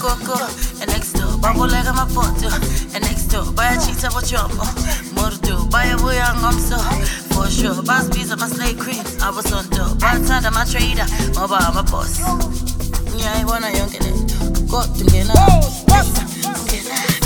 coco, and next door, bubble like I'm a photo, and next door, buy a cheetah for chumbo, Mordo, buy a boy and I'm so, for sure, boss piece of my slave queen, I was on top, one side of my trader, my boss. Yeah, I wanna young get it, got to get up.